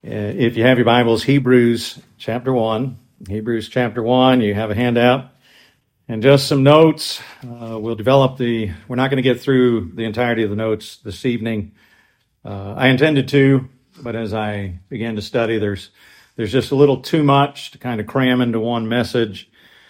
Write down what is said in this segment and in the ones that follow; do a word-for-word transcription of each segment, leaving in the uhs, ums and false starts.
Uh, if you have your Bibles, Hebrews chapter one. Hebrews chapter one, you have a handout and just some notes. Uh, we'll develop the, we're not going to get through the entirety of the notes this evening. Uh, I intended to, but as I began to study, there's there's just a little too much to kind of cram into one message.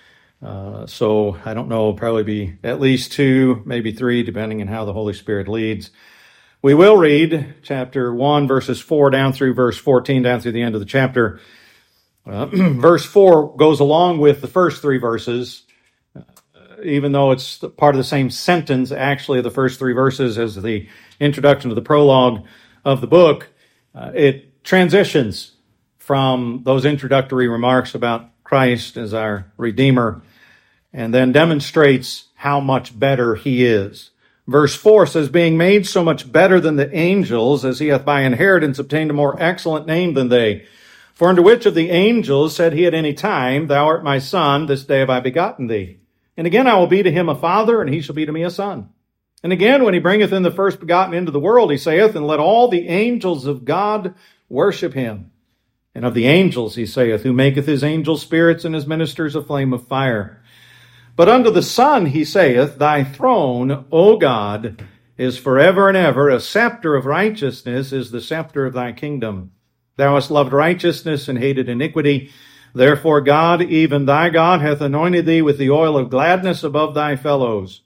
Uh, so I don't know, probably be at least two, maybe three, depending on how the Holy Spirit leads. We will read chapter one, verses four down through verse fourteen, down through the end of the chapter. Uh, verse four goes along with the first three verses, uh, even though it's part of the same sentence, actually, the first three verses as the introduction to the prologue of the book. Uh, it transitions from those introductory remarks about Christ as our Redeemer, and then demonstrates how much better he is. Verse four says, being made so much better than the angels, as he hath by inheritance obtained a more excellent name than they. For unto which of the angels said he at any time, Thou art my son, this day have I begotten thee. And again I will be to him a father, and he shall be to me a son. And again, when he bringeth in the first begotten into the world, he saith, And let all the angels of God worship him. And of the angels, he saith, Who maketh his angels spirits, and his ministers a flame of fire. But unto the Son he saith, Thy throne, O God, is forever and ever. A scepter of righteousness is the scepter of thy kingdom. Thou hast loved righteousness and hated iniquity. Therefore God, even thy God, hath anointed thee with the oil of gladness above thy fellows.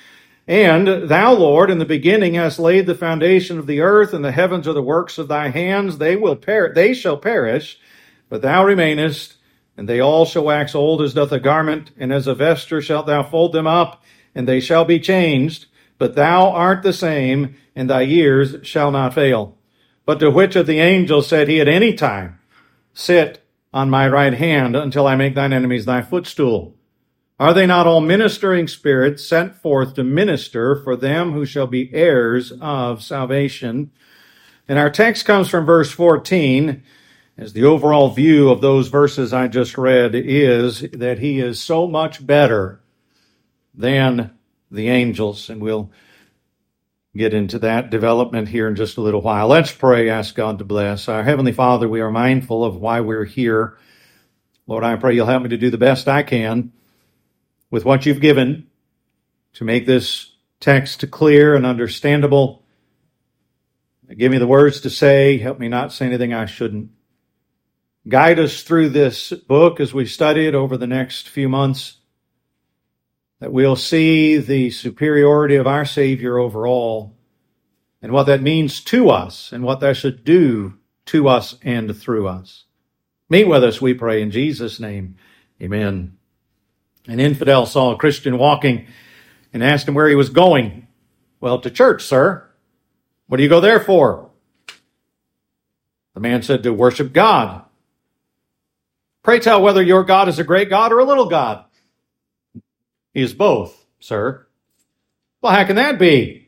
And thou, Lord, in the beginning hast laid the foundation of the earth, and the heavens are the works of thy hands. They will per- they shall perish, but thou remainest, and they all shall wax old as doth a garment, and as a vesture shalt thou fold them up, and they shall be changed. But thou art the same, and thy years shall not fail. But to which of the angels said he at any time, Sit on my right hand until I make thine enemies thy footstool? Are they not all ministering spirits sent forth to minister for them who shall be heirs of salvation? And our text comes from verse fourteen, as the overall view of those verses I just read is that he is so much better than the angels. And we'll get into that development here in just a little while. Let's pray, ask God to bless. Our Heavenly Father, we are mindful of why we're here. Lord, I pray you'll help me to do the best I can with what you've given to make this text clear and understandable. Give me the words to say. Help me not say anything I shouldn't. Guide us through this book as we study it over the next few months, that we'll see the superiority of our Savior over all, and what that means to us, and what that should do to us and through us. Meet with us, we pray, in Jesus' name. Amen. An infidel saw a Christian walking and asked him where he was going. Well, to church, sir. What do you go there for? The man said, to worship God. Pray tell whether your God is a great God or a little God. He is both, sir. Well, how can that be?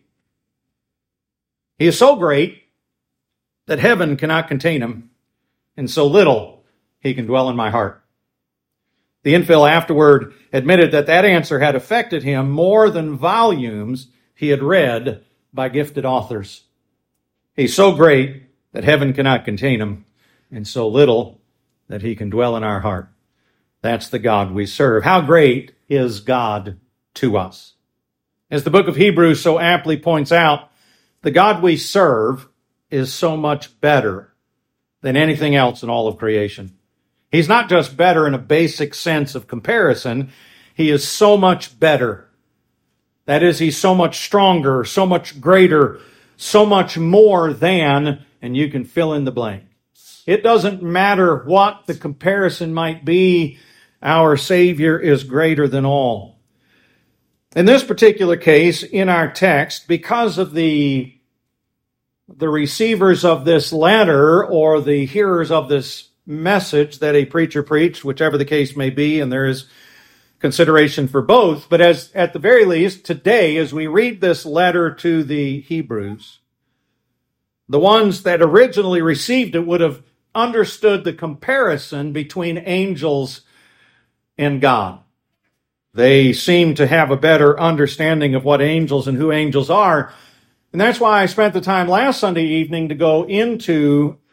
He is so great that heaven cannot contain him, and so little he can dwell in my heart. The infidel afterward admitted that that answer had affected him more than volumes he had read by gifted authors. He's so great that heaven cannot contain him, and so little that he can dwell in our heart. That's the God we serve. How great is God to us? As the book of Hebrews so aptly points out, the God we serve is so much better than anything else in all of creation. He's not just better in a basic sense of comparison. He is so much better. That is, he's so much stronger, so much greater, so much more than, and you can fill in the blank. It doesn't matter what the comparison might be. Our Savior is greater than all. In this particular case, in our text, because of the, the receivers of this letter or the hearers of this message that a preacher preached, whichever the case may be, and there is consideration for both, but as at the very least, today, as we read this letter to the Hebrews, the ones that originally received it would have understood the comparison between angels and God. They seem to have a better understanding of what angels and who angels are. And that's why I spent the time last Sunday evening to go into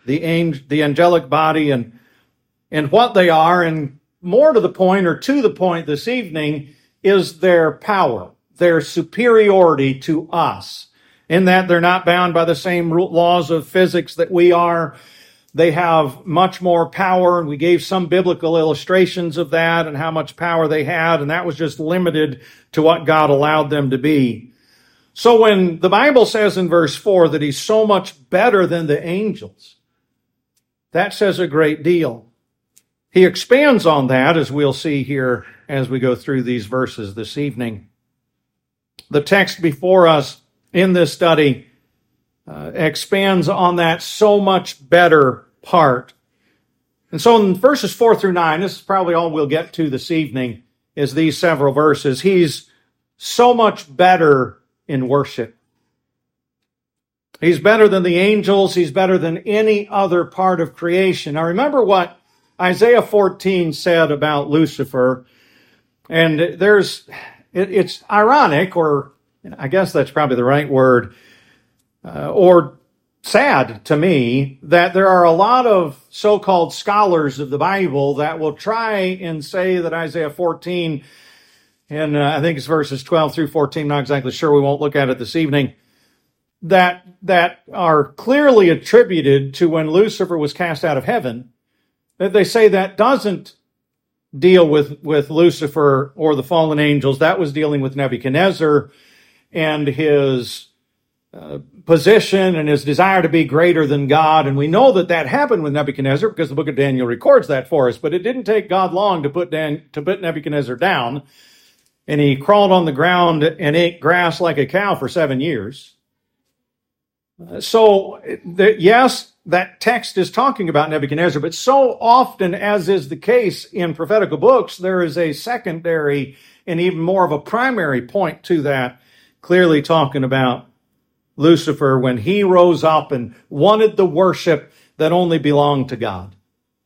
the angel, the angelic body and, and what they are, and more to the point, or to the point this evening, is their power, their superiority to us, in that they're not bound by the same laws of physics that we are. They have much more power, and we gave some biblical illustrations of that and how much power they had, and that was just limited to what God allowed them to be. So when the Bible says in verse four that he's so much better than the angels, that says a great deal. He expands on that, as we'll see here as we go through these verses this evening. The text before us in this study uh, expands on that so much better part. And so in verses four through nine, this is probably all we'll get to this evening, is these several verses. He's so much better in worship. He's better than the angels. He's better than any other part of creation. Now remember what Isaiah fourteen said about Lucifer. And there's, it, it's ironic, or I guess that's probably the right word, uh, or sad to me, that there are a lot of so-called scholars of the Bible that will try and say that Isaiah fourteen, and uh, I think it's verses twelve through fourteen, not exactly sure, we won't look at it this evening, that, that are clearly attributed to when Lucifer was cast out of heaven. That they say that doesn't deal with, with Lucifer or the fallen angels. That was dealing with Nebuchadnezzar and his uh, position and his desire to be greater than God. And we know that that happened with Nebuchadnezzar because the book of Daniel records that for us. But it didn't take God long to put Dan, to put Nebuchadnezzar down. And he crawled on the ground and ate grass like a cow for seven years. Uh, so, the, yes, that text is talking about Nebuchadnezzar, but so often, as is the case in prophetical books, there is a secondary and even more of a primary point to that, clearly talking about Lucifer when he rose up and wanted the worship that only belonged to God.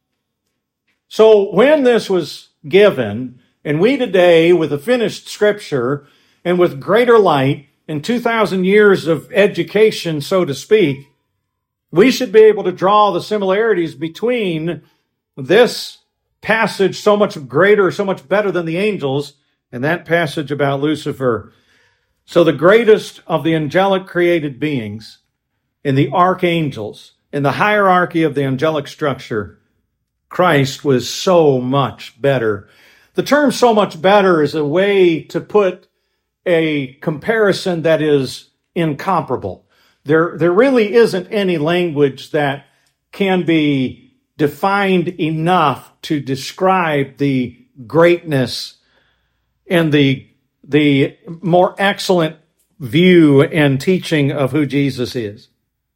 So when this was given, and we today, with a finished scripture and with greater light and two thousand years of education, so to speak, we should be able to draw the similarities between this passage, so much greater, so much better than the angels, and that passage about Lucifer. So the greatest of the angelic created beings, in the archangels, in the hierarchy of the angelic structure, Christ was so much better. The term so much better is a way to put a comparison that is incomparable. There, there really isn't any language that can be defined enough to describe the greatness and the, the more excellent view and teaching of who Jesus is.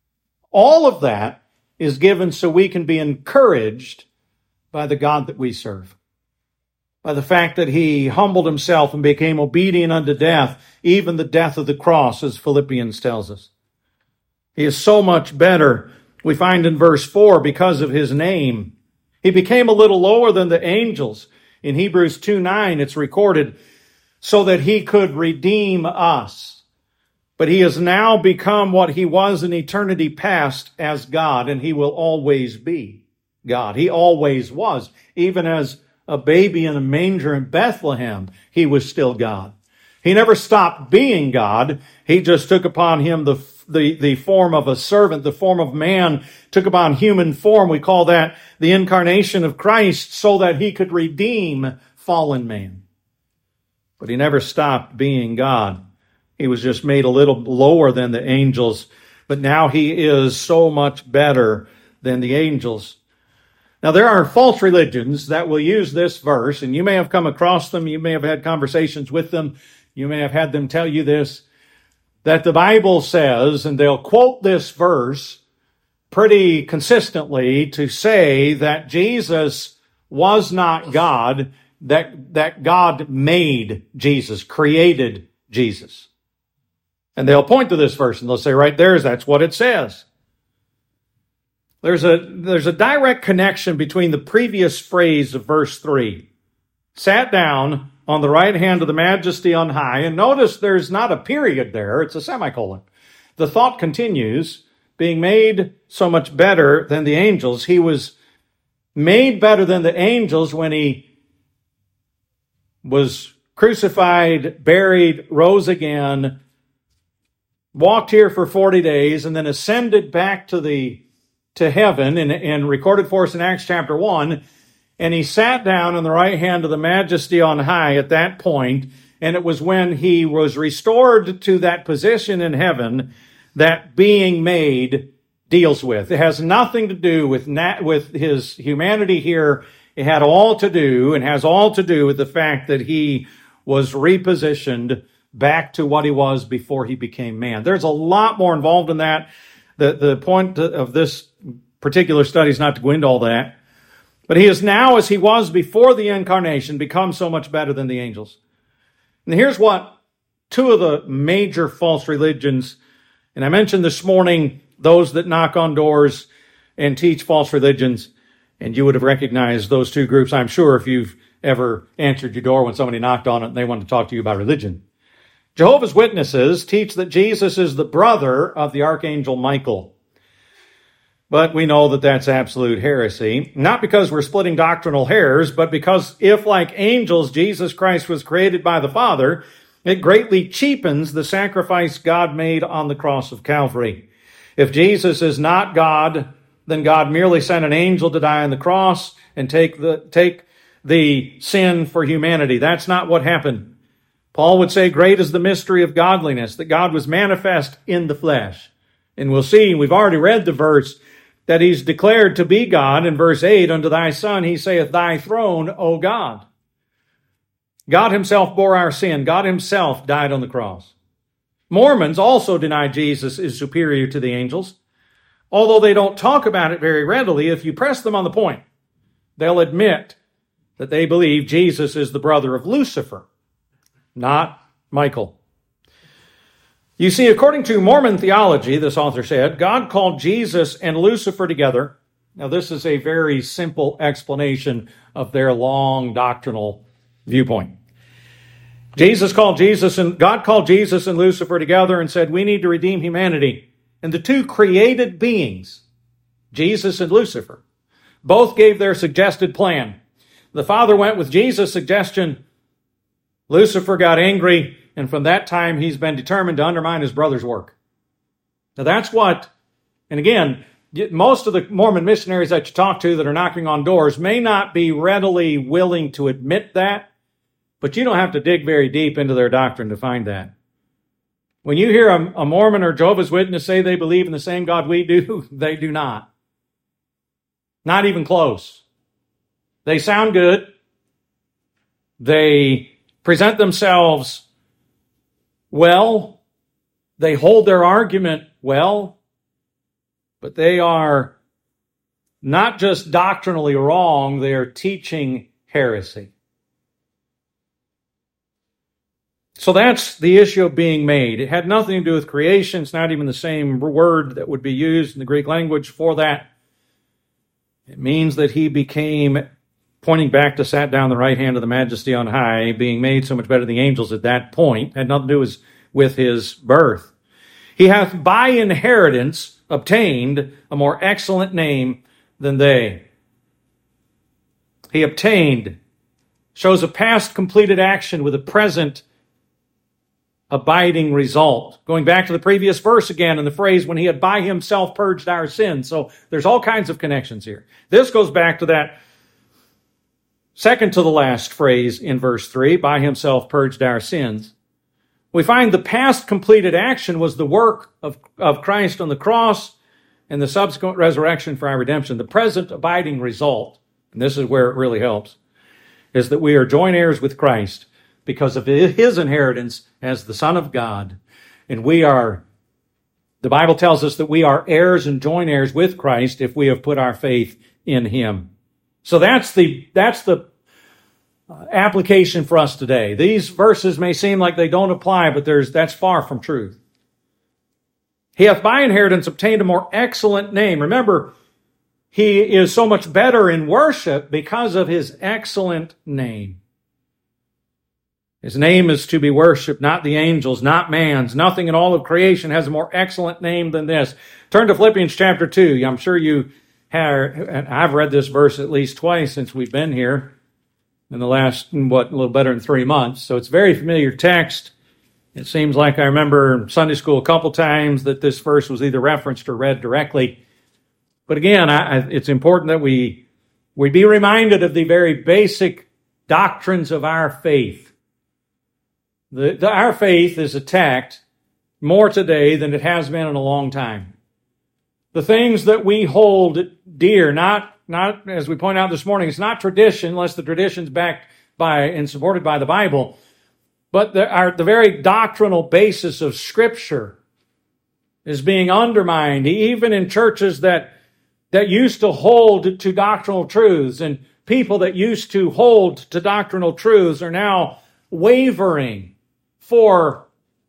All of that is given so we can be encouraged by the God that we serve, by the fact that he humbled himself and became obedient unto death, even the death of the cross, as Philippians tells us. He is so much better. We find in verse four, because of his name. He became a little lower than the angels. In Hebrews two nine, it's recorded, so that he could redeem us. But he has now become what he was in eternity past as God, and he will always be God. He always was. Even as a baby in a manger in Bethlehem, he was still God. He never stopped being God. He just took upon him the The, the form of a servant, the form of man, took upon human form. We call that the incarnation of Christ, so that he could redeem fallen man. But he never stopped being God. He was just made a little lower than the angels, but now he is so much better than the angels. Now, there are false religions that will use this verse, and you may have come across them. You may have had conversations with them. You may have had them tell you this, that the Bible says, and they'll quote this verse pretty consistently to say that Jesus was not God, that, that God made Jesus, created Jesus. And they'll point to this verse and they'll say, right there, that's what it says. There's a, there's a direct connection between the previous phrase of verse three. Sat down on the right hand of the majesty on high. And notice there's not a period there. It's a semicolon. The thought continues being made so much better than the angels. He was made better than the angels when he was crucified, buried, rose again, walked here for forty days, and then ascended back to the to heaven and, and recorded for us in Acts chapter one. And he sat down on the right hand of the Majesty on high at that point. And it was when he was restored to that position in heaven that being made deals with. It has nothing to do with nat- with his humanity here. It had all to do and has all to do with the fact that he was repositioned back to what he was before he became man. There's a lot more involved in that. The, the point of this particular study is not to go into all that. But he is now, as he was before the incarnation, become so much better than the angels. And here's what two of the major false religions, and I mentioned this morning those that knock on doors and teach false religions, and you would have recognized those two groups, I'm sure, if you've ever answered your door when somebody knocked on it and they wanted to talk to you about religion. Jehovah's Witnesses teach that Jesus is the brother of the Archangel Michael. But we know that that's absolute heresy, not because we're splitting doctrinal hairs, but because if, like angels, Jesus Christ was created by the Father, it greatly cheapens the sacrifice God made on the cross of Calvary. If Jesus is not God, then God merely sent an angel to die on the cross and take the, take the sin for humanity. That's not what happened. Paul would say, great is the mystery of godliness, that God was manifest in the flesh. And we'll see, we've already read the verse, that he's declared to be God. In verse eight, unto thy Son he saith, thy throne, O God. God himself bore our sin. God himself died on the cross. Mormons also deny Jesus is superior to the angels. Although they don't talk about it very readily, if you press them on the point, they'll admit that they believe Jesus is the brother of Lucifer, not Michael. You see, according to Mormon theology, this author said, God called Jesus and Lucifer together. Now, this is a very simple explanation of their long doctrinal viewpoint. Jesus called Jesus and God called Jesus and Lucifer together and said, we need to redeem humanity. And the two created beings, Jesus and Lucifer, both gave their suggested plan. The Father went with Jesus' suggestion. Lucifer got angry. And from that time, he's been determined to undermine his brother's work. Now that's what, and again, most of the Mormon missionaries that you talk to that are knocking on doors may not be readily willing to admit that, but you don't have to dig very deep into their doctrine to find that. When you hear a, a Mormon or Jehovah's Witness say they believe in the same God we do, they do not. Not even close. They sound good. They present themselves well, they hold their argument well, but they are not just doctrinally wrong, they are teaching heresy. So that's the issue of being made. It had nothing to do with creation. It's not even the same word that would be used in the Greek language for that. It means that he became, pointing back to sat down the right hand of the Majesty on high, being made so much better than the angels at that point, had nothing to do with his birth. He hath by inheritance obtained a more excellent name than they. He obtained, shows a past completed action with a present abiding result. Going back to the previous verse again in the phrase, when he had by himself purged our sins. So there's all kinds of connections here. This goes back to that second to the last phrase in verse three, by himself purged our sins. We find the past completed action was the work of, of Christ on the cross and the subsequent resurrection for our redemption. The present abiding result, and this is where it really helps, is that we are joint heirs with Christ because of his inheritance as the Son of God. And we are, the Bible tells us that we are heirs and joint heirs with Christ if we have put our faith in him. So that's the, that's the application for us today. These verses may seem like they don't apply, but there's, that's far from truth. He hath by inheritance obtained a more excellent name. Remember, he is so much better in worship because of his excellent name. His name is to be worshiped, not the angels, not man's. Nothing in all of creation has a more excellent name than this. Turn to Philippians chapter two. I'm sure you have, and I've read this verse at least twice since we've been here in the last, what, a little better than three months. So it's a very familiar text. It seems like I remember in Sunday school a couple times that this verse was either referenced or read directly. But again, I, I, it's important that we, we be reminded of the very basic doctrines of our faith. The, the, our faith is attacked more today than it has been in a long time. The things that we hold dear, not, not as we point out this morning, it's not tradition, unless the tradition's backed by and supported by the Bible, but the, our, the very doctrinal basis of Scripture is being undermined, even in churches that, that used to hold to doctrinal truths, and people that used to hold to doctrinal truths are now wavering for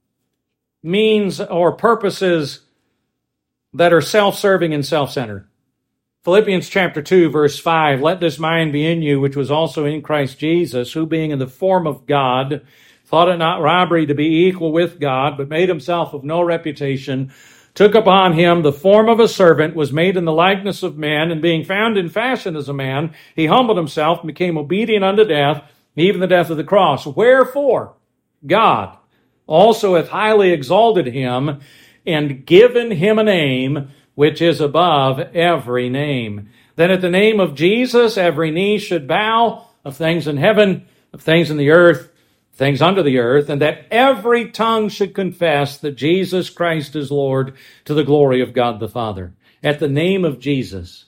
means or purposes that are self-serving and self-centered. Philippians chapter two, verse five, let this mind be in you, which was also in Christ Jesus, who being in the form of God, thought it not robbery to be equal with God, but made himself of no reputation, took upon him the form of a servant, was made in the likeness of men, and being found in fashion as a man, he humbled himself and became obedient unto death, even the death of the cross. Wherefore, God also hath highly exalted him and given him a name which is above every name. That at the name of Jesus every knee should bow, of things in heaven, of things in the earth, things under the earth, and that every tongue should confess that Jesus Christ is Lord, to the glory of God the Father. At the name of Jesus,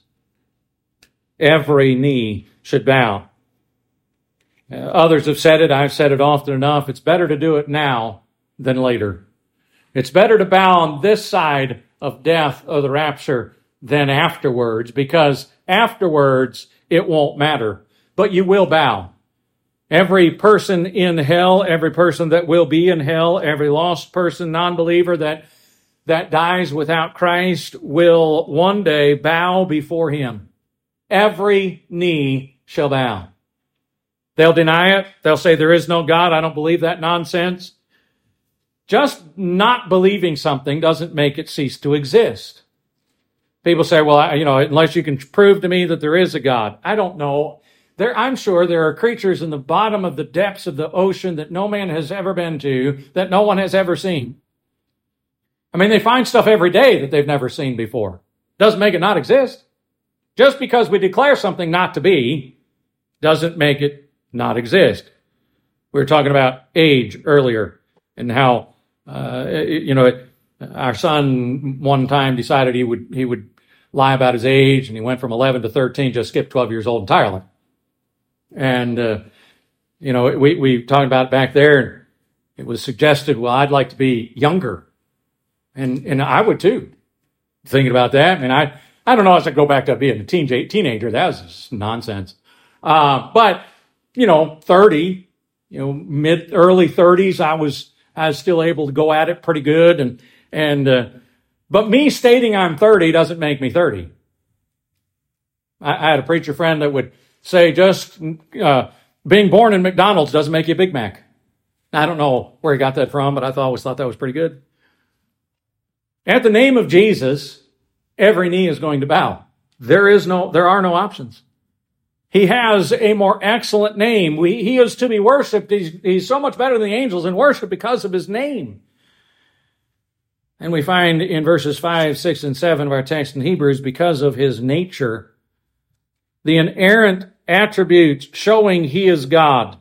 every knee should bow. Uh, others have said it, I've said it often enough, it's better to do it now than later. It's better to bow on this side of death or the rapture than afterwards, because afterwards it won't matter, but you will bow. Every person in hell, every person that will be in hell, every lost person, non-believer that, that dies without Christ will one day bow before him. Every knee shall bow. They'll deny it. They'll say there is no God. I don't believe that nonsense. Just not believing something doesn't make it cease to exist. People say, well, I, you know, unless you can prove to me that there is a God. I don't know. There, I'm sure there are creatures in the bottom of the depths of the ocean that no man has ever been to, that no one has ever seen. I mean, they find stuff every day that they've never seen before. Doesn't make it not exist. Just because we declare something not to be doesn't make it not exist. We were talking about age earlier and how, uh, you know, our son one time decided he would, he would lie about his age, and he went from eleven to thirteen, just skipped twelve years old entirely. And, uh, you know, we, we talked about it back there, and it was suggested, well, I'd like to be younger. And, and I would too, thinking about that. I mean, I, I don't know as I go back to being a teen, teenager. That was just nonsense. Uh, but, you know, thirty, you know, mid, early thirties, I was, I was still able to go at it pretty good. And, and, uh, but me stating I'm thirty doesn't make me thirty. I, I had a preacher friend that would say just, uh, being born in McDonald's doesn't make you a Big Mac. I don't know where he got that from, but I always thought that was pretty good. At the name of Jesus, every knee is going to bow. There is no, there are no options. He has a more excellent name. We, he is to be worshiped. He's, he's so much better than the angels in worship because of his name. And we find in verses five, six, and seven of our text in Hebrews, because of his nature, the inerrant attributes showing he is God.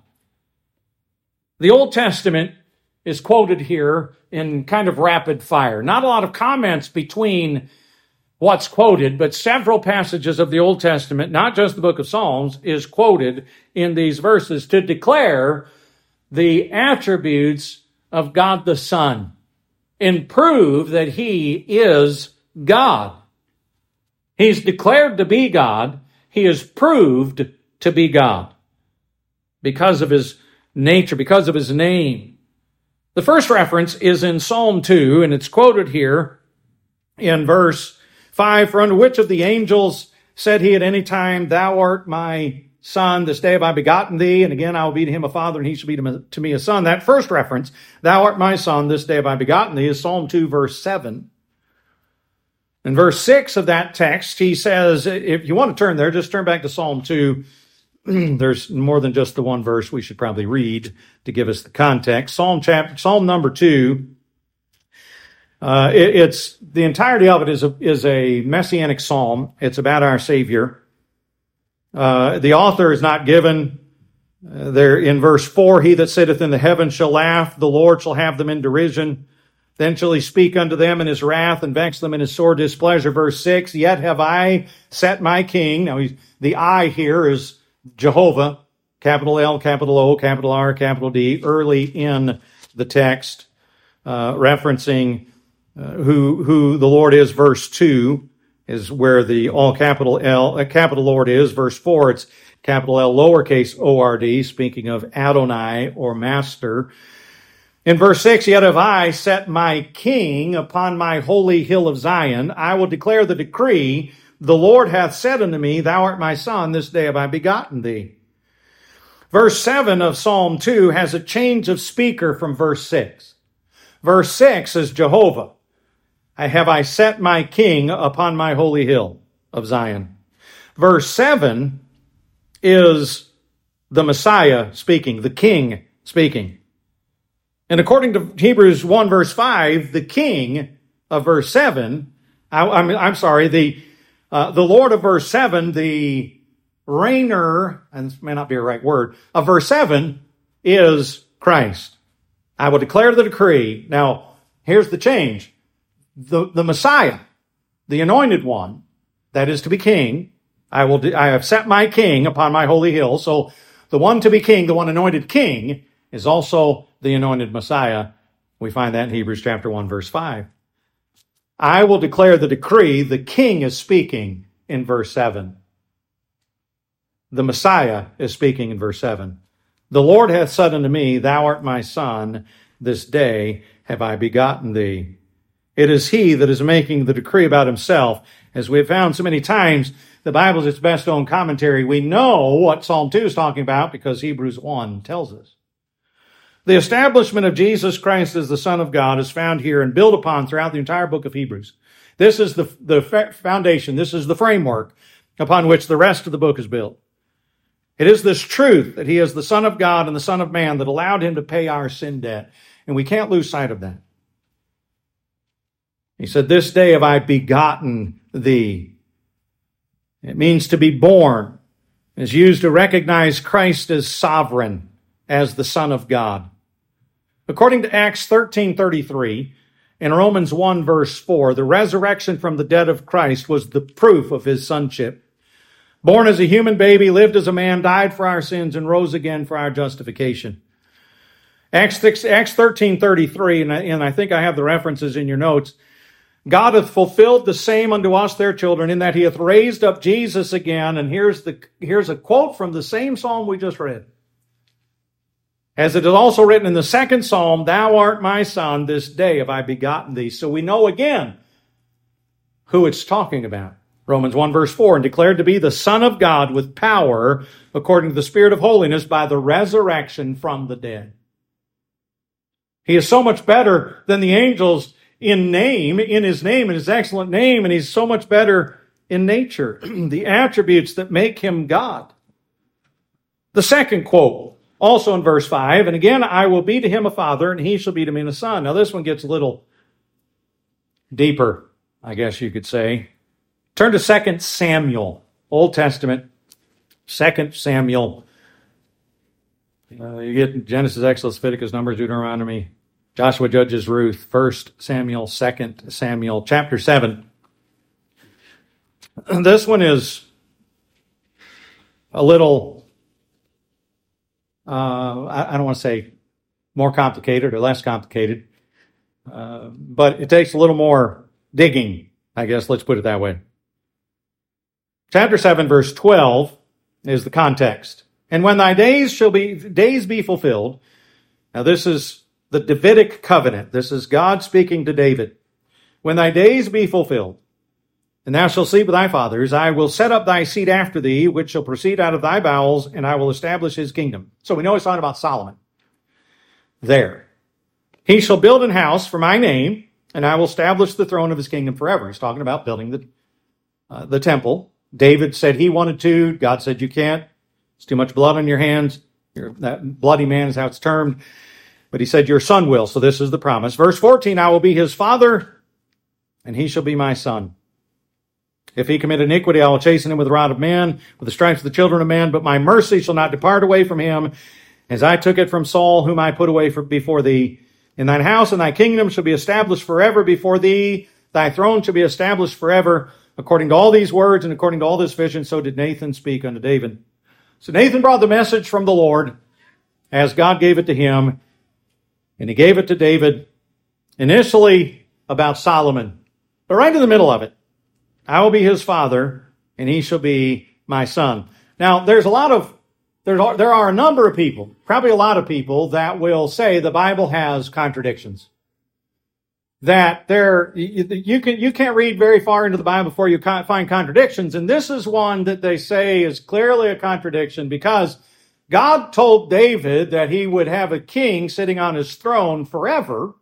The Old Testament is quoted here in kind of rapid fire. Not a lot of comments between what's quoted, but several passages of the Old Testament, not just the book of Psalms, is quoted in these verses to declare the attributes of God the Son and prove that he is God. He's declared to be God. He is proved to be God because of his nature, because of his name. The first reference is in Psalm two, and it's quoted here in verse five. For unto which of the angels said he at any time, thou art my son, this day have I begotten thee, and again I will be to him a father, and he shall be to me, to me a son. That first reference, thou art my son, this day have I begotten thee, is Psalm two, verse seven. In verse six of that text, he says, if you want to turn there, just turn back to Psalm two. There's more than just the one verse we should probably read to give us the context. Psalm chapter, Psalm number two, uh, it, it's, the entirety of it is a, is a messianic psalm. It's about our Savior. Uh, the author is not given. Uh, there in verse four, he that sitteth in the heavens shall laugh, the Lord shall have them in derision. Then shall he speak unto them in his wrath and vex them in his sore displeasure. Verse six, yet have I set my king. Now he's, the I here is Jehovah, capital L, capital O, capital R, capital D, early in the text, uh, referencing uh, who, who the Lord is. Verse two is where the all capital L, uh, capital Lord is. Verse four, it's capital L, lowercase O R D, speaking of Adonai or Master. In verse six, yet have I set my king upon my holy hill of Zion. I will declare the decree. The Lord hath said unto me, thou art my son, this day have I begotten thee. Verse seven of Psalm two has a change of speaker from verse six. Verse six is Jehovah. I have I set my king upon my holy hill of Zion. Verse seven is the Messiah speaking, the king speaking. And according to Hebrews one verse five, the king of verse seven, I, I'm, I'm sorry, the uh, the Lord of verse seven, the reigner, and this may not be a right word, of verse seven is Christ. I will declare the decree. Now, here's the change. The, the Messiah, the anointed one, that is to be king, I will, I have set my king upon my holy hill. So the one to be king, the one anointed king, is also the anointed Messiah. We find that in Hebrews chapter one, verse five. I will declare the decree. The king is speaking in verse seven. The Messiah is speaking in verse seven. The Lord hath said unto me, thou art my son, this day have I begotten thee. It is he that is making the decree about himself. As we have found so many times, the Bible is its best known commentary. We know what Psalm two is talking about because Hebrews one tells us. The establishment of Jesus Christ as the Son of God is found here and built upon throughout the entire book of Hebrews. This is the, the foundation. This is the framework upon which the rest of the book is built. It is this truth that he is the Son of God and the Son of Man that allowed him to pay our sin debt. And we can't lose sight of that. He said, this day have I begotten thee. It means to be born. It's used to recognize Christ as sovereign, as the Son of God. According to Acts thirteen thirty-three, in Romans one verse four, the resurrection from the dead of Christ was the proof of his sonship. Born as a human baby, lived as a man, died for our sins, and rose again for our justification. Acts thirteen thirty-three, and I, and I think I have the references in your notes. God hath fulfilled the same unto us, their children, in that he hath raised up Jesus again. And here's the here's a quote from the same psalm we just read. As it is also written in the second psalm, thou art my son, this day have I begotten thee. So we know again who it's talking about. Romans one verse four, and declared to be the Son of God with power, according to the Spirit of holiness, by the resurrection from the dead. He is so much better than the angels in name, in his name, in his excellent name, and he's so much better in nature, the attributes that make him God. The second quote, also in verse five, and again, I will be to him a father, and he shall be to me a son. Now this one gets a little deeper, I guess you could say. Turn to Second Samuel, Old Testament, Second Samuel. Uh, you get Genesis, Exodus, Leviticus, Numbers, Deuteronomy, Joshua, Judges, Ruth, First Samuel, Second Samuel, chapter seven. This one is a little, uh, I, I don't want to say more complicated or less complicated, uh, but it takes a little more digging, I guess. Let's put it that way. Chapter seven, verse twelve is the context. And when thy days shall be, days be fulfilled. Now this is the Davidic covenant. This is God speaking to David. When thy days be fulfilled, and thou shalt sleep with thy fathers. I will set up thy seed after thee, which shall proceed out of thy bowels, and I will establish his kingdom. So we know he's talking about Solomon there. He shall build an house for my name, and I will establish the throne of his kingdom forever. He's talking about building the, uh, the temple. David said he wanted to. God said you can't. It's too much blood on your hands. You're, that bloody man is how it's termed. But he said your son will. So this is the promise. Verse fourteen, I will be his father, and he shall be my son. If he commit iniquity, I will chasten him with the rod of man, with the stripes of the children of man. But my mercy shall not depart away from him, as I took it from Saul, whom I put away from before thee. In thine house and thy kingdom shall be established forever before thee. Thy throne shall be established forever. According to all these words and according to all this vision, so did Nathan speak unto David. So Nathan brought the message from the Lord as God gave it to him. And he gave it to David initially about Solomon. But right in the middle of it, I will be his father, and he shall be my son. Now, there's a lot of, there are, there are a number of people, probably a lot of people, that will say the Bible has contradictions. That there, you, you, can, you can't read very far into the Bible before you find contradictions. And this is one that they say is clearly a contradiction because God told David that he would have a king sitting on his throne forever.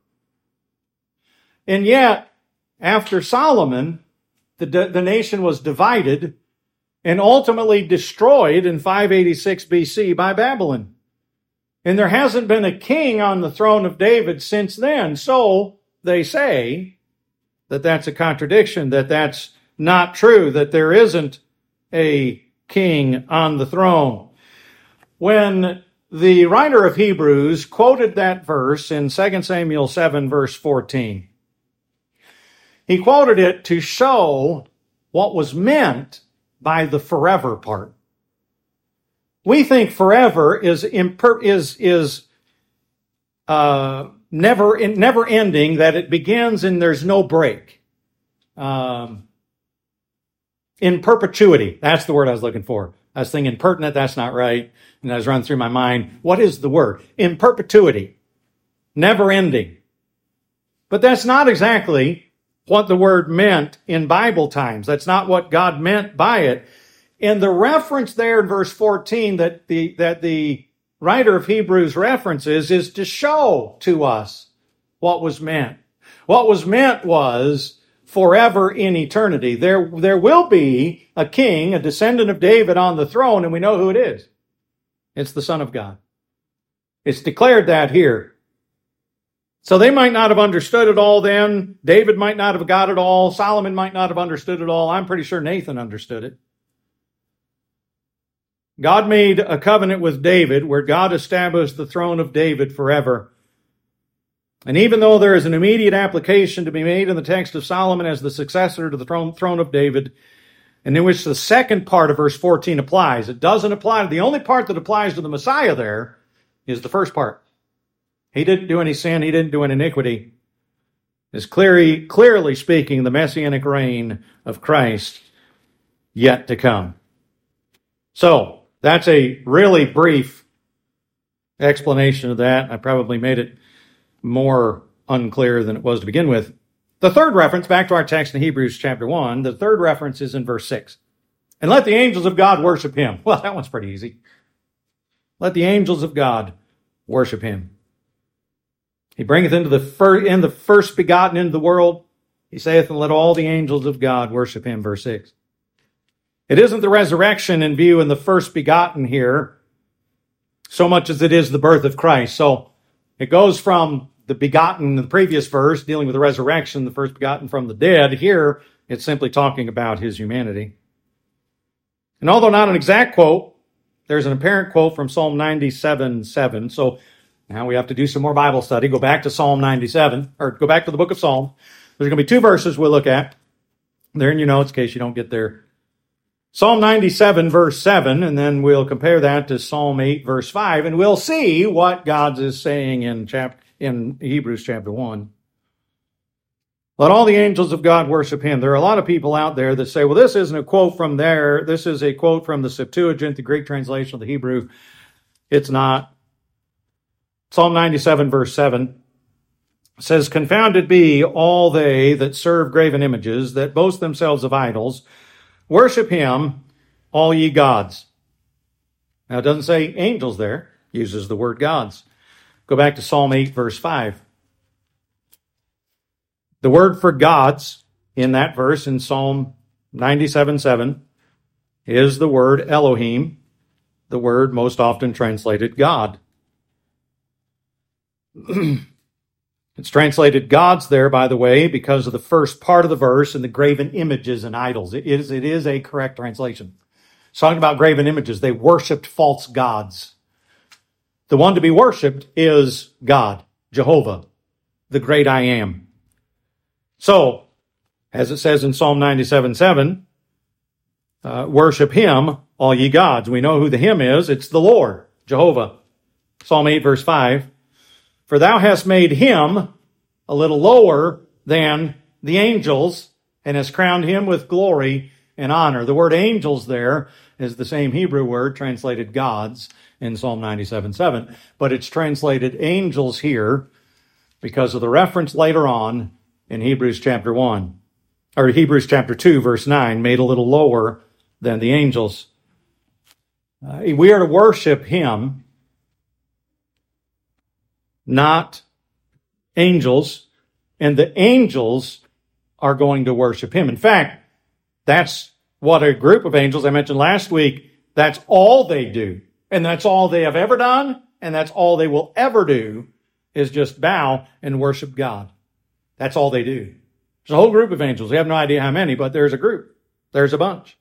And yet, after Solomon, the, the nation was divided and ultimately destroyed in five eighty-six B C by Babylon. And there hasn't been a king on the throne of David since then. So they say that that's a contradiction, that that's not true, that there isn't a king on the throne. When the writer of Hebrews quoted that verse in Second Samuel seven, verse fourteen, he quoted it to show what was meant by the forever part. We think forever is imper- is is uh, never never ending, that it begins and there's no break. Um, in perpetuity, that's the word I was looking for. I was thinking pertinent, that's not right. And I was running through my mind, what is the word? In perpetuity. Never ending. But that's not exactly what the word meant in Bible times. That's not what God meant by it. And the reference there in verse fourteen that the, that the writer of Hebrews references is to show to us what was meant. What was meant was forever in eternity. There, there will be a king, a descendant of David on the throne, and we know who it is. It's the Son of God. It's declared that here. So they might not have understood it all then. David might not have got it all. Solomon might not have understood it all. I'm pretty sure Nathan understood it. God made a covenant with David where God established the throne of David forever. And even though there is an immediate application to be made in the text of Solomon as the successor to the throne, throne of David, and in which the second part of verse fourteen applies, it doesn't apply. The only part that applies to the Messiah there is the first part. He didn't do any sin. He didn't do any iniquity. It's clearly, clearly speaking the messianic reign of Christ yet to come. So, that's a really brief explanation of that. I probably made it more unclear than it was to begin with. The third reference, back to our text in Hebrews chapter one, the third reference is in verse six. And let the angels of God worship him. Well, that one's pretty easy. Let the angels of God worship him. He bringeth into the first, in the first begotten into the world. He saith, and let all the angels of God worship him, verse six. It isn't the resurrection in view in the first begotten here, so much as it is the birth of Christ. So it goes from the begotten in the previous verse, dealing with the resurrection, the first begotten from the dead. Here, it's simply talking about his humanity. And although not an exact quote, there's an apparent quote from Psalm ninety-seven, seven. So now we have to do some more Bible study. Go back to Psalm ninety-seven, or go back to the book of Psalms. There's going to be two verses we'll look at. They're in your notes in case you don't get there. Psalm ninety-seven, verse seven, and then we'll compare that to Psalm eight, verse five, and we'll see what God is saying in chapter in Hebrews chapter one. Let all the angels of God worship him. There are a lot of people out there that say, well, this isn't a quote from there. This is a quote from the Septuagint, the Greek translation of the Hebrew. It's not. Psalm ninety-seven, verse seven. It says, confounded be all they that serve graven images, that boast themselves of idols. Worship him, all ye gods. Now it doesn't say angels there. It uses the word gods. Go back to Psalm eight, verse five. The word for gods in that verse in Psalm ninety-seven seven is the word Elohim, the word most often translated God. It's translated gods there, by the way, because of the first part of the verse and the graven images and idols. It is, it is a correct translation. It's talking about graven images. They worshiped false gods. The one to be worshiped is God, Jehovah, the great I am. So, as it says in Psalm ninety-seven seven, uh, worship him, all ye gods. We know who the him is. It's the Lord, Jehovah. Psalm eight, verse five. For thou hast made him a little lower than the angels, and hast crowned him with glory and honor. The word angels there is the same Hebrew word translated gods in Psalm ninety-seven seven, but it's translated angels here because of the reference later on in Hebrews chapter one, or Hebrews chapter two, verse nine, made a little lower than the angels. Uh, we are to worship him, not angels, and the angels are going to worship him. In fact, that's what a group of angels I mentioned last week, that's all they do. And that's all they have ever done, and that's all they will ever do, is just bow and worship God. That's all they do. There's a whole group of angels. We have no idea how many, but there's a group. There's a bunch.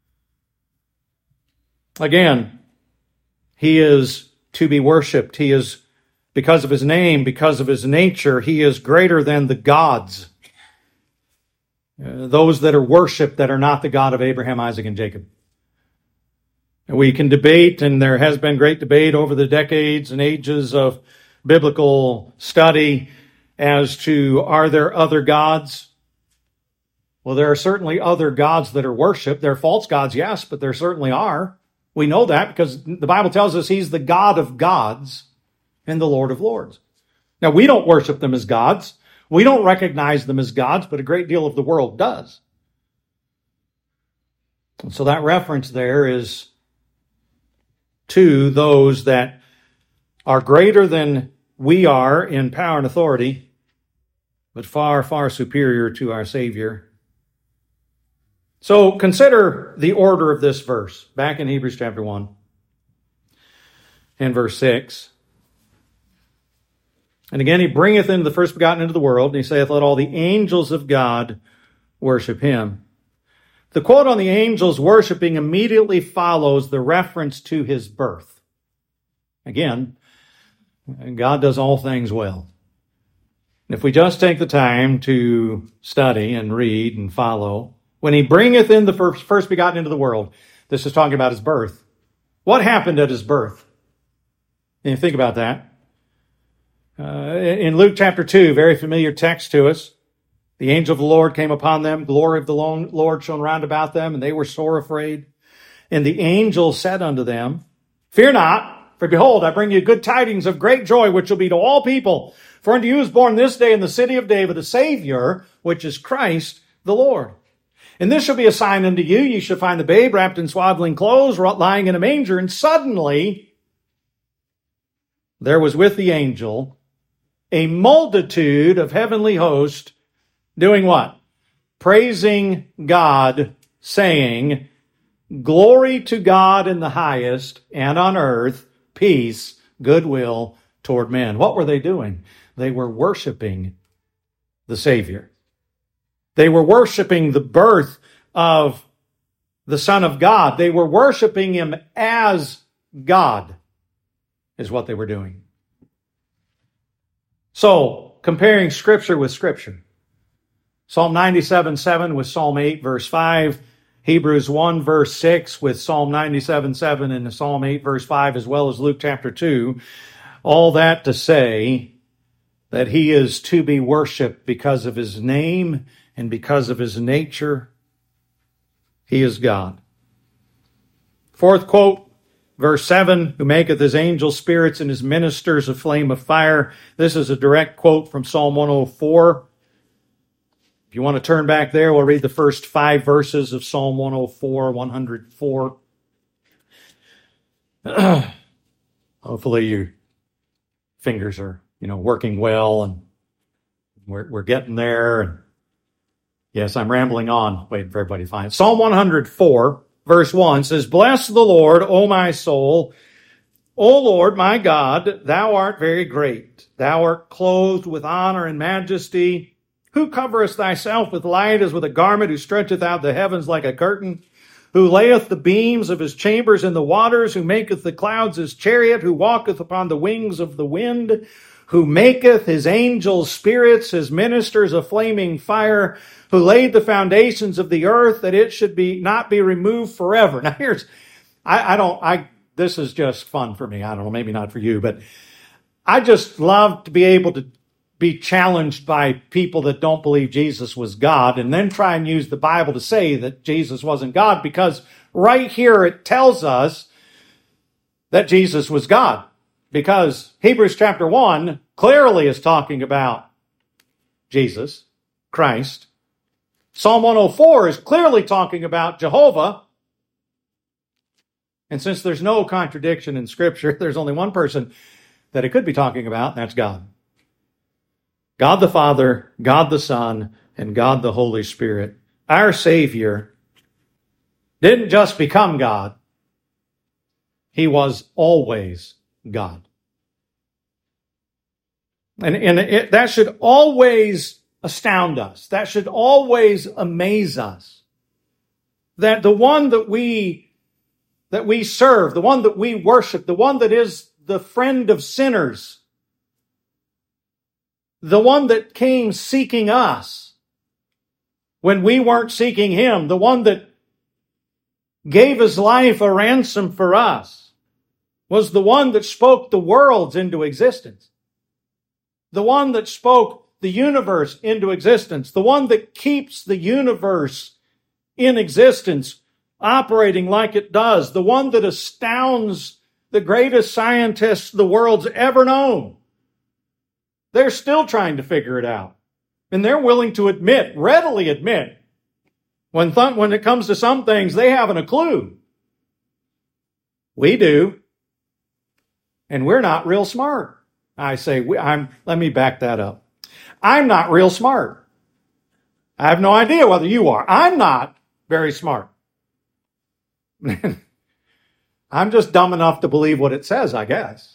Again, he is to be worshiped. He is, because of his name, because of his nature, he is greater than the gods. Uh, those that are worshiped that are not the God of Abraham, Isaac, and Jacob. And we can debate, and there has been great debate over the decades and ages of biblical study as to, are there other gods? Well, there are certainly other gods that are worshipped. There are false gods, yes, but there certainly are. We know that because the Bible tells us he's the God of gods and the Lord of lords. Now, we don't worship them as gods. We don't recognize them as gods, but a great deal of the world does. And so that reference there is to those that are greater than we are in power and authority, but far, far superior to our Savior. So consider the order of this verse, back in Hebrews chapter one and verse six. And again, he bringeth in the first begotten into the world, and he saith, let all the angels of God worship him. The quote on the angels worshiping immediately follows the reference to his birth. Again, God does all things well. And if we just take the time to study and read and follow, when he bringeth in the first, first begotten into the world, this is talking about his birth. What happened at his birth? And you think about that. Uh, in Luke chapter two, very familiar text to us. The angel of the Lord came upon them. Glory of the Lord shone round about them, and they were sore afraid. And the angel said unto them, fear not, for behold, I bring you good tidings of great joy, which shall be to all people. For unto you is born this day in the city of David a Savior, which is Christ the Lord. And this shall be a sign unto you. You shall find the babe wrapped in swaddling clothes, lying in a manger. And suddenly there was with the angel a multitude of heavenly hosts doing what? Praising God, saying, glory to God in the highest, and on earth, peace, goodwill toward men. What were they doing? They were worshiping the Savior. They were worshiping the birth of the Son of God. They were worshiping him as God, is what they were doing. So, comparing Scripture with Scripture. Psalm ninety-seven seven with Psalm eight verse five. Hebrews one verse six with Psalm ninety-seven seven and Psalm eight verse five, as well as Luke chapter two. All that to say that he is to be worshiped because of his name and because of his nature. He is God. Fourth quote, Verse seven, who maketh his angels spirits and his ministers a flame of fire. This is a direct quote from Psalm one oh four. If you want to turn back there, we'll read the first five verses of Psalm one oh four, one oh four. Hopefully your fingers are, you know, working well, and we're, we're getting there. And yes, I'm rambling on, waiting for everybody to find it. Psalm one oh four, verse one says, Bless the Lord, O my soul. O Lord, my God, thou art very great. Thou art clothed with honor and majesty. Who coverest thyself with light as with a garment, who stretcheth out the heavens like a curtain, who layeth the beams of his chambers in the waters, who maketh the clouds his chariot, who walketh upon the wings of the wind, who maketh his angels spirits, his ministers a flaming fire, who laid the foundations of the earth, that it should be not be removed forever. Now here's, I, I don't, I, this is just fun for me. I don't know, maybe not for you, but I just love to be able to be challenged by people that don't believe Jesus was God, and then try and use the Bible to say that Jesus wasn't God, because right here it tells us that Jesus was God. Because Hebrews chapter one clearly is talking about Jesus, Christ. Psalm one oh four is clearly talking about Jehovah. And since there's no contradiction in Scripture, there's only one person that it could be talking about, and that's God. God the Father, God the Son, and God the Holy Spirit. Our Savior didn't just become God. He was always God. And, and it, that should always astound us. That should always amaze us. That the one that we, that we serve, the one that we worship, the one that is the friend of sinners, the one that came seeking us when we weren't seeking him, the one that gave his life a ransom for us, was the one that spoke the worlds into existence, the one that spoke the universe into existence, the one that keeps the universe in existence, operating like it does, the one that astounds the greatest scientists the world's ever known. They're still trying to figure it out. And they're willing to admit, readily admit, when, th- when it comes to some things, they haven't a clue. We do. And we're not real smart. I say, we, I'm, let me back that up. I'm not real smart. I have no idea whether you are. I'm not very smart. I'm just dumb enough to believe what it says, I guess.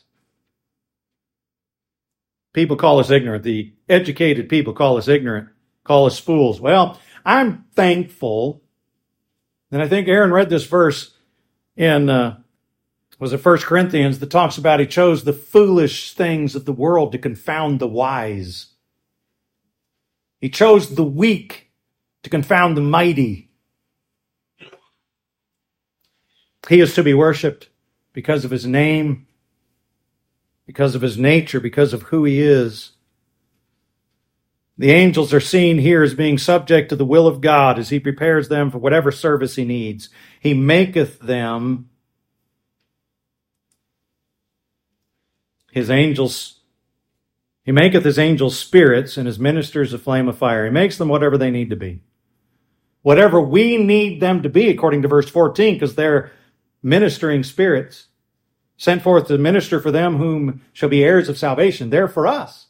People call us ignorant. The educated people call us ignorant, call us fools. Well, I'm thankful. And I think Aaron read this verse in, uh, was it First Corinthians, that talks about he chose the foolish things of the world to confound the wise. He chose the weak to confound the mighty. He is to be worshiped because of his name, because of his nature, because of who he is. The angels are seen here as being subject to the will of God as he prepares them for whatever service he needs. He maketh them his angels. He maketh his angels spirits and his ministers a flame of fire. He makes them whatever they need to be. Whatever we need them to be, according to verse fourteen, because they're ministering spirits, sent forth to minister for them whom shall be heirs of salvation. They're for us.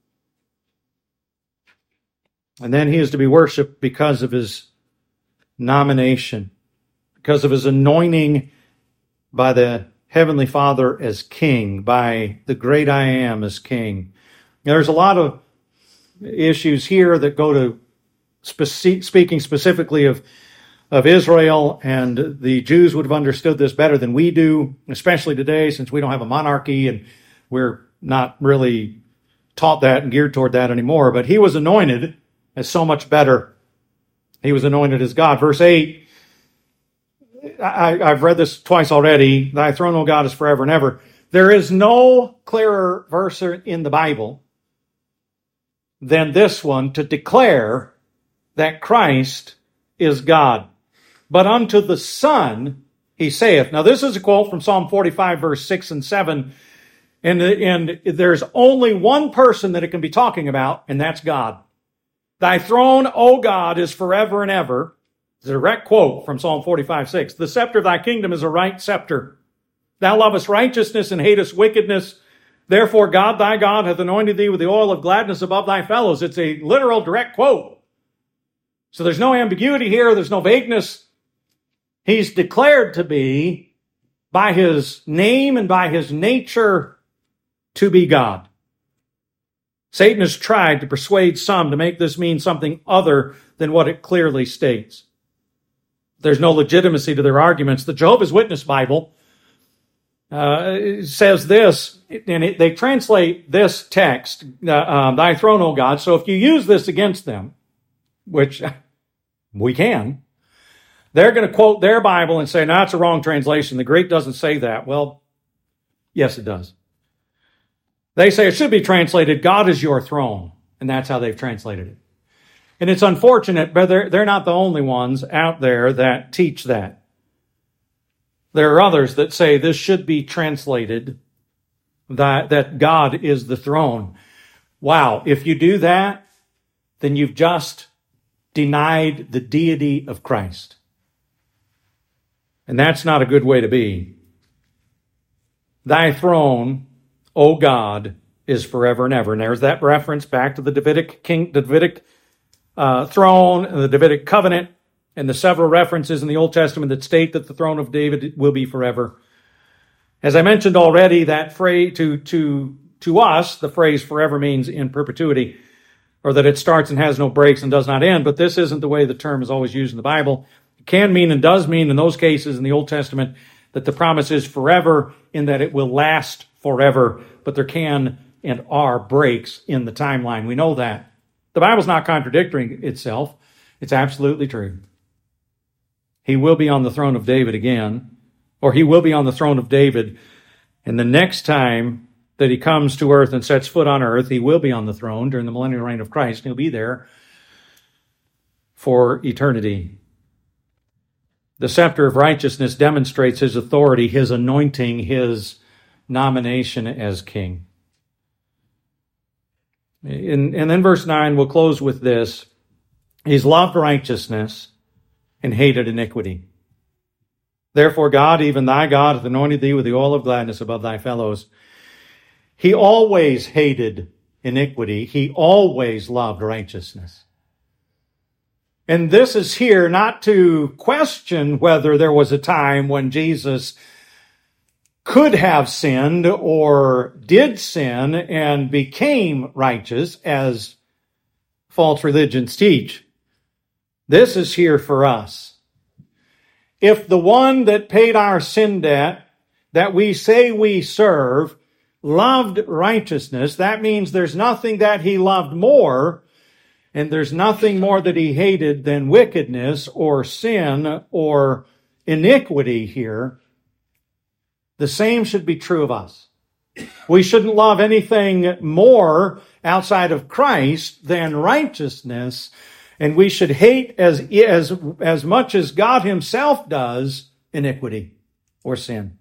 And then he is to be worshiped because of his nomination, because of his anointing by the Heavenly Father as king, by the great I Am as king. Now, there's a lot of issues here that go to speci- speaking specifically of, of Israel, and the Jews would have understood this better than we do, especially today since we don't have a monarchy and we're not really taught that and geared toward that anymore. But he was anointed as so much better. He was anointed as God. Verse eight, I, I've read this twice already. Thy throne, O God, is forever and ever. There is no clearer verse in the Bible than this one to declare that Christ is God. But unto the Son he saith. Now this is a quote from Psalm forty-five, verse six and seven. And, and there's only one person that it can be talking about, and that's God. Thy throne, O God, is forever and ever. It's a direct quote from Psalm forty-five, six. The scepter of thy kingdom is a right scepter. Thou lovest righteousness and hatest wickedness. Therefore God, thy God, hath anointed thee with the oil of gladness above thy fellows. It's a literal direct quote. So there's no ambiguity here. There's no vagueness. He's declared to be, by his name and by his nature, to be God. Satan has tried to persuade some to make this mean something other than what it clearly states. There's no legitimacy to their arguments. The Jehovah's Witness Bible uh, says this, and it, they translate this text, uh, uh, thy throne, O God. So if you use this against them, which we can, they're going to quote their Bible and say, no, it's a wrong translation. The Greek doesn't say that. Well, yes, it does. They say it should be translated, God is your throne. And that's how they've translated it. And it's unfortunate, but they're, they're not the only ones out there that teach that. There are others that say this should be translated, that, that God is the throne. Wow, if you do that, then you've just denied the deity of Christ. And that's not a good way to be. Thy throne, O God, is forever and ever. And there's that reference back to the Davidic king, the Davidic uh, throne, and the Davidic covenant, and the several references in the Old Testament that state that the throne of David will be forever. As I mentioned already, that phrase to to to us, the phrase forever means in perpetuity, or that it starts and has no breaks and does not end. But this isn't the way the term is always used in the Bible. It can mean and does mean in those cases in the Old Testament that the promise is forever, in that it will last forever, but there can and are breaks in the timeline. We know that. The Bible's not contradicting itself. It's absolutely true. He will be on the throne of David again, or he will be on the throne of David, and the next time that he comes to earth and sets foot on earth, he will be on the throne during the millennial reign of Christ. He'll be there for eternity. The scepter of righteousness demonstrates his authority, his anointing, his nomination as king. And, and then verse nine, we'll close with this. He's loved righteousness and hated iniquity. Therefore God, even thy God, hath anointed thee with the oil of gladness above thy fellows. He always hated iniquity. He always loved righteousness. And this is here not to question whether there was a time when Jesus could have sinned or did sin and became righteous, as false religions teach. This is here for us. If the one that paid our sin debt, that we say we serve, loved righteousness, that means there's nothing that he loved more, and there's nothing more that he hated than wickedness or sin or iniquity here. The same should be true of us. We shouldn't love anything more outside of Christ than righteousness, and we should hate as, as, as much as God himself does iniquity or sin.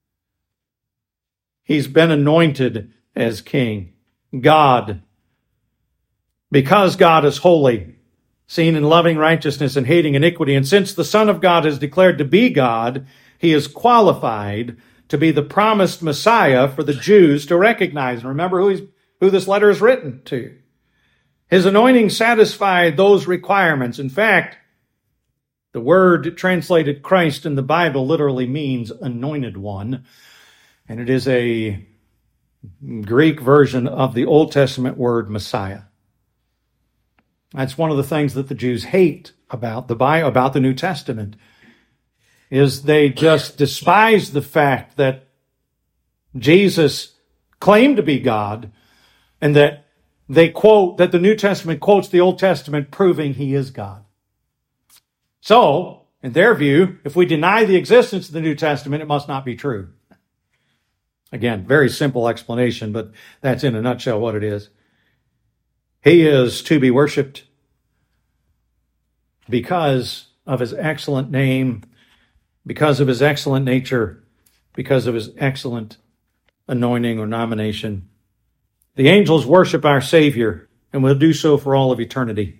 He's been anointed as king. God, because God is holy, seen in loving righteousness and hating iniquity, and since the Son of God is declared to be God, he is qualified to be the promised Messiah for the Jews to recognize. And remember who, he's, who this letter is written to. His anointing satisfied those requirements. In fact, the word translated Christ in the Bible literally means anointed one. And it is a Greek version of the Old Testament word Messiah. That's one of the things that the Jews hate about the Bible, about the New Testament, is they just despise the fact that Jesus claimed to be God, and that they quote, that the New Testament quotes the Old Testament proving he is God. So, in their view, if we deny the existence of the New Testament, it must not be true. Again, very simple explanation, but that's in a nutshell what it is. He is to be worshiped because of his excellent name, because of his excellent nature, because of his excellent anointing or nomination. The angels worship our Savior, and will do so for all of eternity.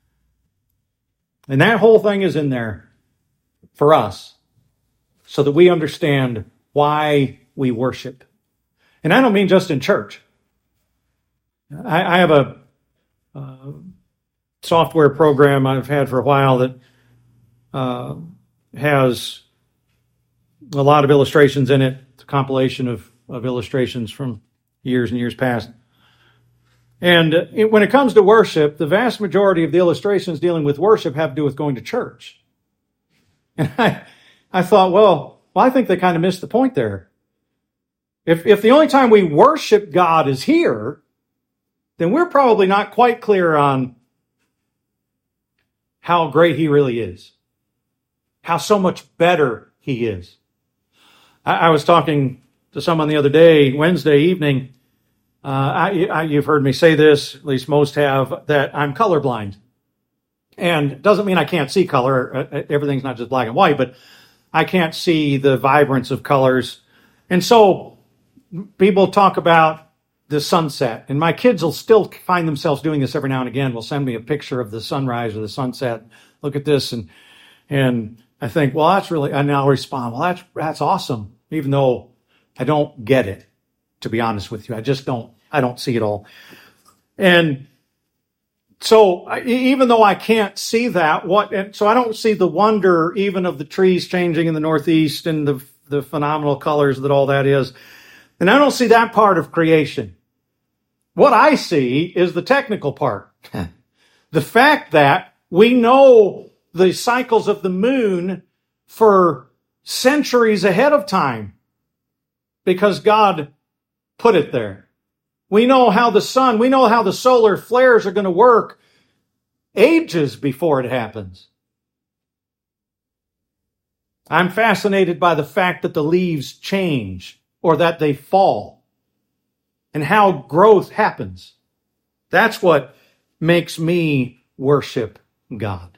And that whole thing is in there for us, so that we understand why we worship. And I don't mean just in church. I, I have a uh, software program I've had for a while that uh, has a lot of illustrations in it. It's a compilation of, of illustrations from years and years past. And it, when it comes to worship, the vast majority of the illustrations dealing with worship have to do with going to church. And I, I thought, well, well, I think they kind of missed the point there. If, if the only time we worship God is here, then we're probably not quite clear on how great he really is, how so much better he is. I, I was talking to someone the other day, Wednesday evening. Uh, I, I, you've heard me say this, at least most have, that I'm colorblind. And it doesn't mean I can't see color. Everything's not just black and white, but I can't see the vibrance of colors. And so people talk about the sunset, and my kids will still find themselves doing this every now and again. Will send me a picture of the sunrise or the sunset. Look at this, and and I think, well, that's really. And I'll respond, well, that's that's awesome, even though I don't get it. To be honest with you, I just don't. I don't see it all. And so, I, even though I can't see that, what? And so I don't see the wonder even of the trees changing in the northeast and the the phenomenal colors that all that is. And I don't see that part of creation. What I see is the technical part. The fact that we know the cycles of the moon for centuries ahead of time because God put it there. We know how the sun, we know how the solar flares are going to work ages before it happens. I'm fascinated by the fact that the leaves change or that they fall, and how growth happens. That's what makes me worship God.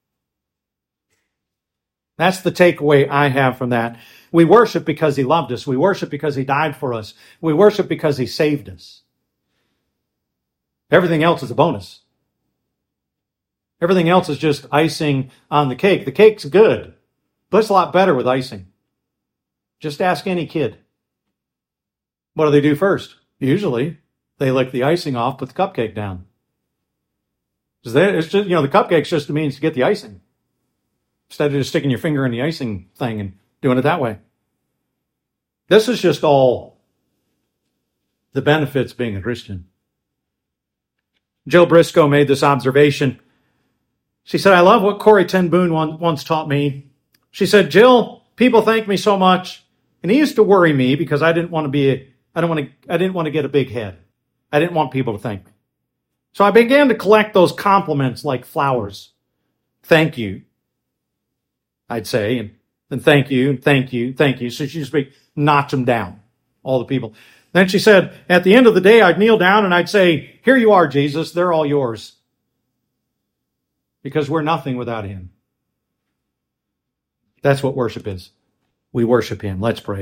That's the takeaway I have from that. We worship because he loved us. We worship because he died for us. We worship because he saved us. Everything else is a bonus. Everything else is just icing on the cake. The cake's good, but it's a lot better with icing. Just ask any kid. What do they do first? Usually, they lick the icing off, put the cupcake down. It's just, you know, the cupcake's just a means to get the icing. Instead of just sticking your finger in the icing thing and doing it that way. This is just all the benefits being a Christian. Jill Briscoe made this observation. She said, I love what Corrie ten Boom once taught me. She said, Jill, people thank me so much. And he used to worry me because I didn't want to be a I don't want to, I didn't want to get a big head. I didn't want people to thank me. So I began to collect those compliments like flowers. Thank you, I'd say, and then thank you, and thank you, thank you. So she just be, notch them down, all the people. Then she said, at the end of the day, I'd kneel down and I'd say, here you are, Jesus, they're all yours. Because we're nothing without him. That's what worship is. We worship him. Let's pray.